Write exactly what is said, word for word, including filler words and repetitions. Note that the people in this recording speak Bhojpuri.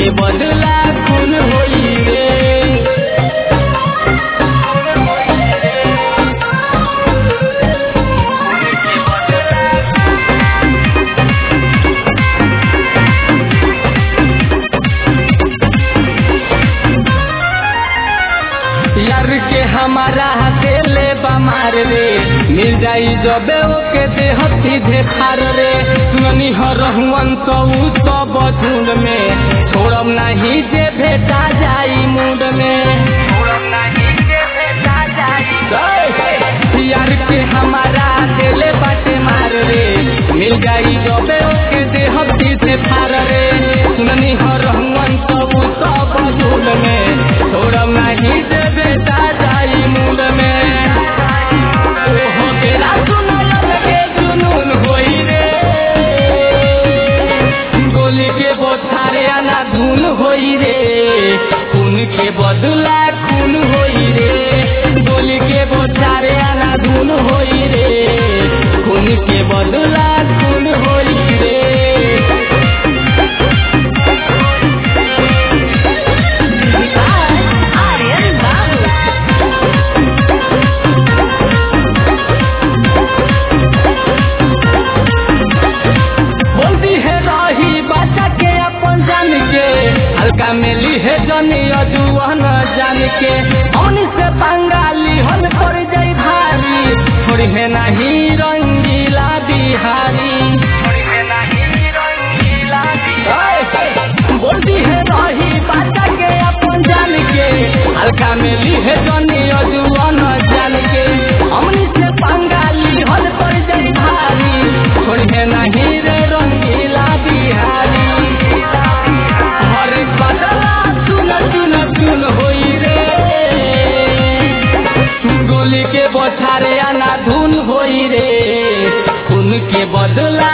के बदला खून होई रे। यार के हमारा दिले बमार रे, मिल जाई जबे ओके दे हथी देखार रे। सुननी हरहुअन तो उ सब झुंड में, छोड़म नहीं जे भेटा जाई मुंड में, छोड़म नहीं जे भेटा जाई। यार के हमारा दिले बाटे मार रे, मिल जाई जबे ओके दे हथी देखार रे। सुननी हरहुअन तो उ सब झुंड में, छोड़म नहीं जे भेटा जाई मुंड में। ओहो तेरा सुनल लगे जुनून होई रे, गोली के बोछारे आना धुन होई रे। खून के बदला खून होई रे, गोली के बोछारे आना धुन होई रे। खून के बदला खून होई रे। हल्का मिली है जनी अजुआन जान के, औनी से बंगाली हल कर जाई भारी। थोड़ी है नहीं रंगीला बिहारी, थोड़ी है नहीं रंगीला बिहारी। बोलती है रही बाचा के अपन जान के, हल्का मिली है जनी अजुआन जान के, औनी से बंगाली हल कर जाई भारी। थोड़ी है नहीं रे रंगीला बिहारी। गोली के बोछारे आना धुन होई रे, खून के बदला